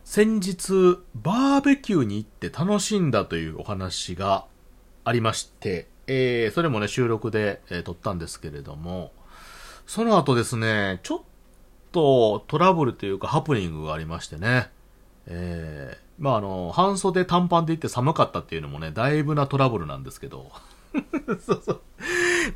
先日バーベキューに行って楽しんだというお話がありまして、それもね収録で、撮ったんですけれども、その後ですねちょっとトラブルというかハプニングがありましてね、半袖短パンで行って寒かったっていうのもねだいぶなトラブルなんですけどそうそう、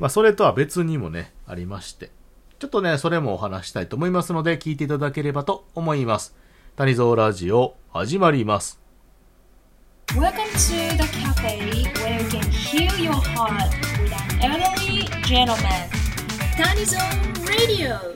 それとは別にもねありまして、ちょっとねそれもお話したいと思いますので聞いていただければと思います。谷蔵ラジオ始まります。 Welcome to the cafe where you can heal your heart with an elderly gentleman. Tanizon Radio.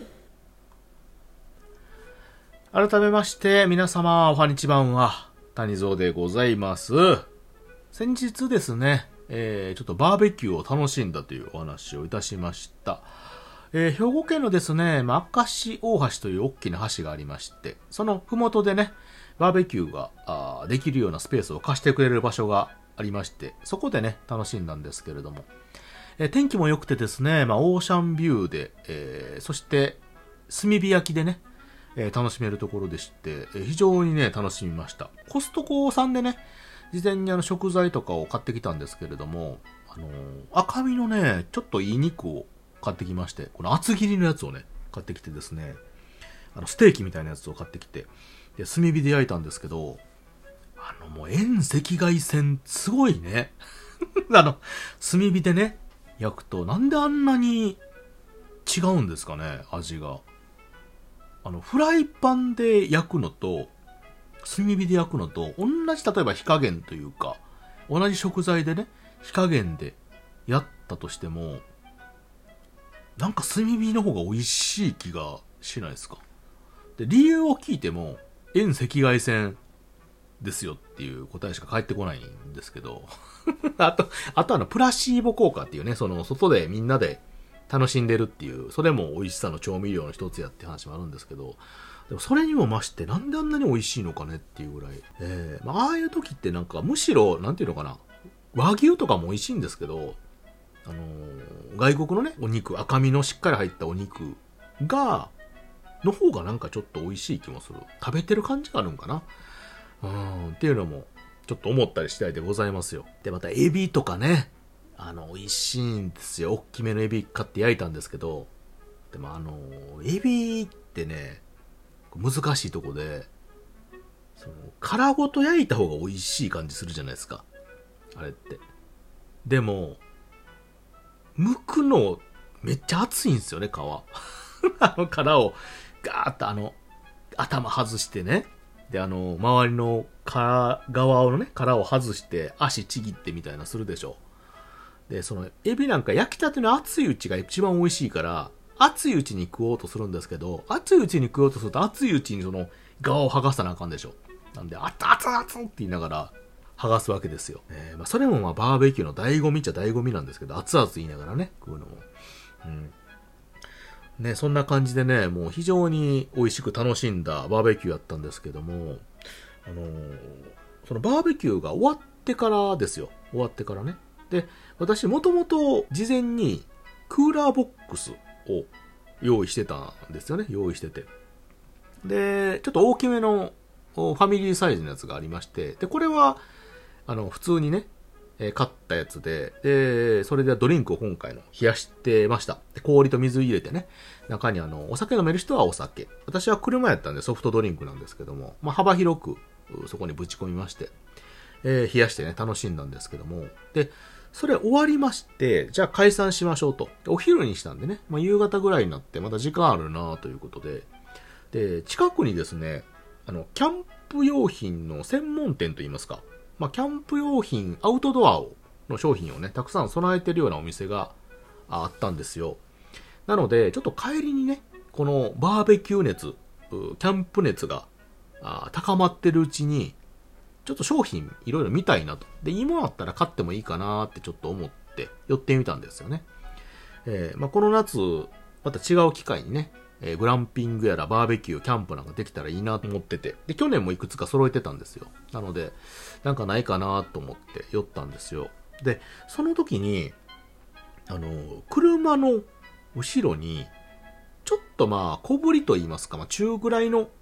改めまして皆様おはにちばんは、谷蔵でございます。先日ですね、ちょっとバーベキューを楽しんだというお話をいたしました。兵庫県のですね、明石大橋という大きな橋がありまして、そのふもとでね、バーベキューができるようなスペースを貸してくれる場所がありまして、そこでね、楽しんだんですけれども、天気も良くてですね、オーシャンビューで、そして炭火焼きでね、楽しめるところでして、非常にね、楽しみました。コストコさんでね、事前に食材とかを買ってきたんですけれども、赤身のね、ちょっといい肉を買ってきまして、この厚切りのやつをね買ってきてですね、ステーキみたいなやつを買ってきて、で炭火で焼いたんですけど、もう遠赤外線すごいね炭火でね焼くとなんであんなに違うんですかね、味が。フライパンで焼くのと炭火で焼くのと同じ、例えば火加減というか同じ食材でね火加減でやったとしても、なんか炭火の方が美味しい気がしないですか。で、理由を聞いても遠赤外線ですよっていう答えしか返ってこないんですけどあとプラシーボ効果っていうね、その外でみんなで楽しんでるっていう、それも美味しさの調味料の一つやって話もあるんですけど、でもそれにも増してなんであんなに美味しいのかねっていうぐらい、ああいう時ってなんかむしろなんていうのかな、和牛とかも美味しいんですけど、外国のねお肉、赤身のしっかり入ったお肉がの方がなんかちょっと美味しい気もする。食べてる感じがあるんかな、っていうのもちょっと思ったり次第でございますよ。でまたエビとかね、美味しいんですよ。大きめのエビ買って焼いたんですけど、でもエビってね難しいとこで、その殻ごと焼いた方が美味しい感じするじゃないですか、あれって。でも剥くのめっちゃ熱いんですよね、皮殻をガーッと頭外してね、で周りの側のね殻を外して足ちぎってみたいなするでしょ。でそのエビなんか焼きたての熱いうちが一番美味しいから、熱いうちに食おうとするんですけど、熱いうちに食おうとすると熱いうちにその側を剥がさなあかんでしょ。なんで熱々って言いながら剥がすわけですよ。それもバーベキューの醍醐味っちゃ醍醐味なんですけど、熱々言いながらね食うのも、ね、そんな感じでね、もう非常に美味しく楽しんだバーベキューやったんですけども、そのバーベキューが終わってからですよ。終わってからね。で、私もともと事前にクーラーボックスを用意してたんですよね。用意してて。で、ちょっと大きめのファミリーサイズのやつがありまして、で、これは普通にね、買ったやつで、それでドリンクを今回の冷やしてました。で、氷と水入れてね、中にお酒飲める人はお酒。私は車やったんでソフトドリンクなんですけども、幅広くそこにぶち込みまして、冷やしてね、楽しんだんですけども、で、それ終わりまして、じゃあ解散しましょうと。お昼にしたんでね、夕方ぐらいになってまだ時間あるなということで、で、近くにですね、キャンプ用品の専門店といいますか、キャンプ用品、アウトドアの商品をね、たくさん備えてるようなお店があったんですよ。なので、ちょっと帰りにね、このバーベキュー熱、キャンプ熱が高まってるうちに、ちょっと商品いろいろ見たいなと。で、今あったら買ってもいいかなってちょっと思って寄ってみたんですよね。この夏、また違う機会にね、グランピングやらバーベキュー、キャンプなんかできたらいいなと思ってて、で、去年もいくつか揃えてたんですよ。なので、なんかないかなと思って寄ったんですよ。で、その時に、車の後ろに、ちょっと小ぶりと言いますか、中ぐらいの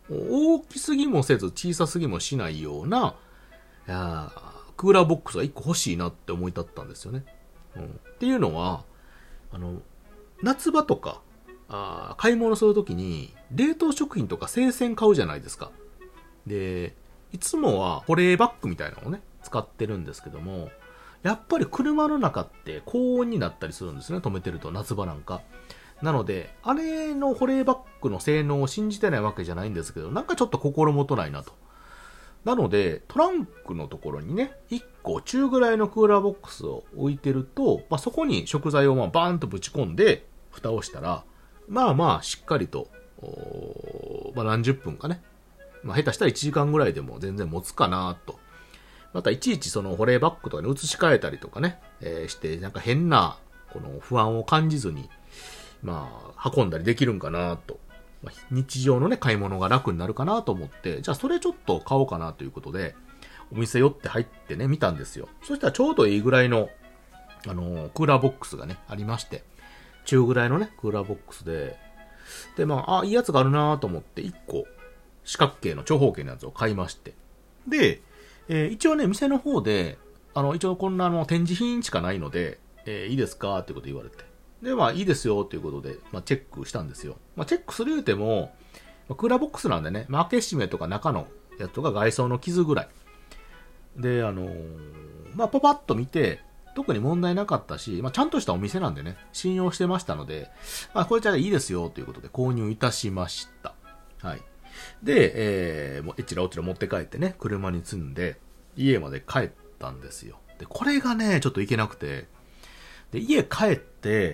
大きすぎもせず小さすぎもしないような、クーラーボックスが1個欲しいなって思い立ったんですよね。っていうのは、夏場とか、買い物するときに、冷凍食品とか生鮮買うじゃないですか。で、いつもは保冷バッグみたいなのをね、使ってるんですけども、やっぱり車の中って高温になったりするんですね、止めてると、夏場なんか。なので、あれの保冷バッグの性能を信じてないわけじゃないんですけど、なんかちょっと心もとないなと。なので、トランクのところにね、1個中ぐらいのクーラーボックスを置いてると、そこに食材をバーンとぶち込んで、蓋をしたら、しっかりと、何十分かね。下手したら1時間ぐらいでも全然持つかなと。またいちいちその保冷バッグとかに移し替えたりとかね、して、なんか変な、この不安を感じずに、運んだりできるんかなと。日常のね、買い物が楽になるかなと思って、じゃあそれちょっと買おうかなということで、お店寄って入ってね、見たんですよ。そしたらちょうどいいぐらいの、クーラーボックスがね、ありまして、中ぐらいのね、クーラーボックスで、で、いいやつがあるなと思って、1個、四角形の長方形のやつを買いまして。で、一応ね、店の方で、一応こんな展示品しかないので、いいですかっていうこと言われて。で、いいですよということで、チェックしたんですよ。チェックする言うても、クーラーボックスなんでね、開け閉めとか中のやつとか外装の傷ぐらい。で、パパッと見て、特に問題なかったし、ちゃんとしたお店なんでね、信用してましたので、これじゃあいいですよということで購入いたしました。はい。で、もうえちらおちら持って帰ってね、車に積んで、家まで帰ったんですよ。で、これがね、ちょっといけなくて、で、家帰って、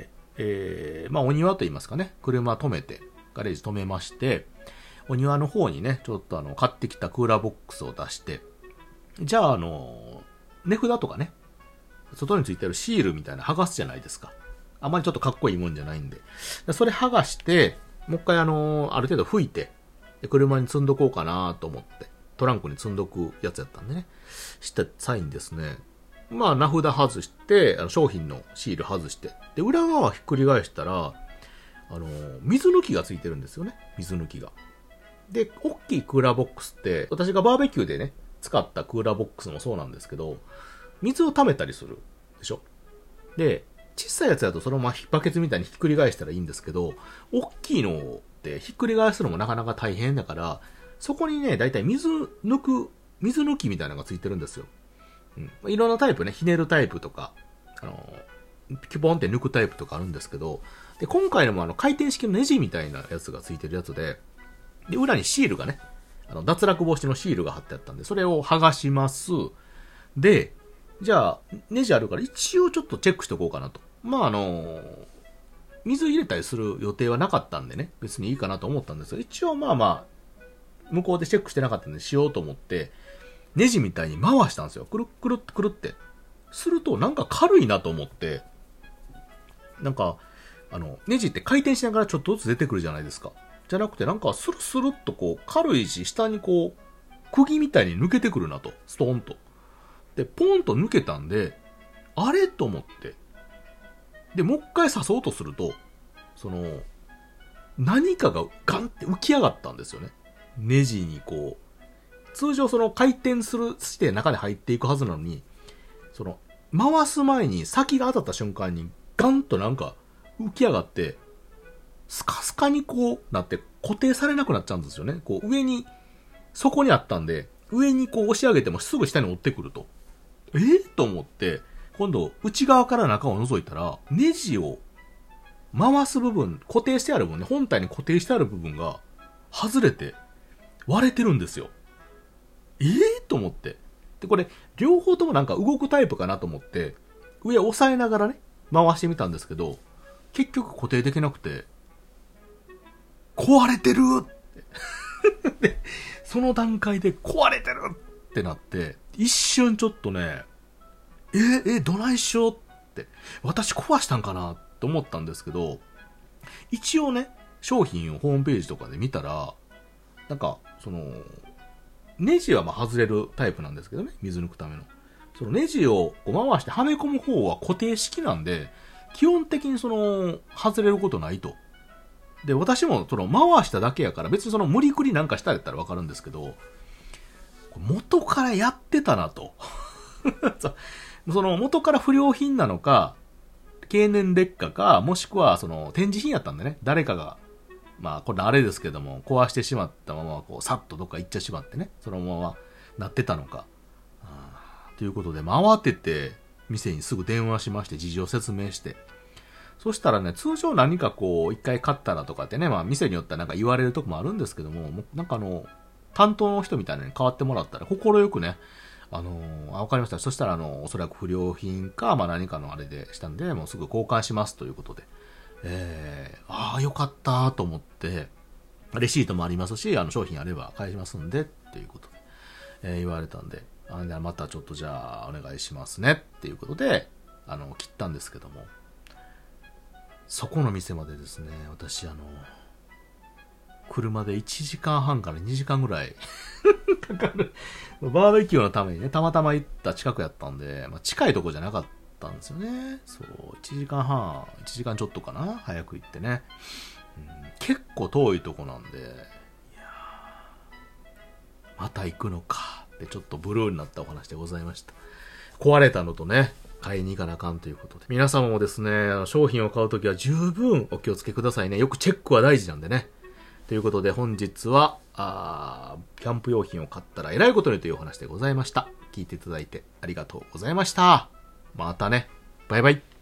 お庭と言いますかね、車止めて、ガレージ止めまして、お庭の方にね、ちょっと買ってきたクーラーボックスを出して、じゃあ値札とかね、外についてるシールみたいな剥がすじゃないですか。あまりちょっとかっこいいもんじゃないんで。それ剥がして、もう一回ある程度拭いて、車に積んどこうかなと思って、トランクに積んどくやつやったんでね、した際にですね、名札外して、商品のシール外して、で、裏側ひっくり返したら、水抜きがついてるんですよね。水抜きが。で、大きいクーラーボックスって、私がバーベキューでね、使ったクーラーボックスもそうなんですけど、水を溜めたりするでしょ。で、小さいやつだとそのままバケツみたいにひっくり返したらいいんですけど、大きいのってひっくり返すのもなかなか大変だから、そこにね、だいたい水抜きみたいなのがついてるんですよ。いろんなタイプね、ひねるタイプとか、キュポンって抜くタイプとかあるんですけど、で、今回のも回転式のネジみたいなやつがついてるやつで、で、裏にシールがね、脱落防止のシールが貼ってあったんで、それを剥がします。で、じゃあ、ネジあるから一応ちょっとチェックしておこうかなと。水入れたりする予定はなかったんでね、別にいいかなと思ったんですが、一応向こうでチェックしてなかったんでしようと思って、ネジみたいに回したんですよ。くるっくるってくるって。するとなんか軽いなと思って、なんか、ネジって回転しながらちょっとずつ出てくるじゃないですか。じゃなくてなんかスルスルっと軽いし、下に釘みたいに抜けてくるなと。ストーンと。で、ポンと抜けたんで、あれと思って。で、もう一回刺そうとすると、何かがガンって浮き上がったんですよね。ネジに通常回転して中に入っていくはずなのに、回す前に先が当たった瞬間にガンとなんか浮き上がって、スカスカになって固定されなくなっちゃうんですよね。上に、底にあったんで、上に押し上げてもすぐ下に折ってくると。と思って、今度内側から中を覗いたら、ネジを回す部分、固定してある部分ね、本体に固定してある部分が外れて割れてるんですよ。と思って。で、これ、両方ともなんか動くタイプかなと思って、上を押さえながらね、回してみたんですけど、結局固定できなくて、壊れてるってで、その段階で壊れてるってなって、一瞬ちょっとね、どないしようって、私壊したんかなと思ったんですけど、一応ね、商品をホームページとかで見たら、なんか、ネジは外れるタイプなんですけどね、水抜くための。そのネジを回してはめ込む方は固定式なんで、基本的に外れることないと。 で、私もその回しただけやから、別にその無理くりなんかしたやったらわかるんですけど、元からやってたなと。その元から不良品なのか、経年劣化か、もしくはその展示品やったんでね、誰かが、まあこれあれですけども、壊してしまったまま、こう、さっとどっか行っちゃしまってね、そのままなってたのか。ということで、慌てて、店にすぐ電話しまして、事情説明して。そしたらね、通常何かこう、一回買ったらとかってね、まあ店によってはなんか言われるとこもあるんですけども、なんか担当の人みたいなのに変わってもらったら、心よくね、わかりました。そしたらおそらく不良品か、まあ何かのあれでしたんで、もうすぐ交換しますということで。よかったと思って、レシートもありますし、商品あれば返しますんで、っていうことで、言われたんで、またちょっとじゃあお願いしますね、っていうことで、切ったんですけども、そこの店までですね、私車で1時間半から2時間ぐらいかかる。バーベキューのためにね、たまたま行った近くやったんで、まあ、近いとこじゃなかったんですよね。そう、1時間半、1時間ちょっとかな、早く行ってね。結構遠いとこなんで、いやまた行くのかってちょっとブルーになったお話でございました。壊れたのとね、買いに行かなあかんということで。皆様もですね、商品を買うときは十分お気をつけくださいね。よくチェックは大事なんでね。ということで本日は、キャンプ用品を買ったら偉いことにというお話でございました。聞いていただいてありがとうございました。またね。バイバイ。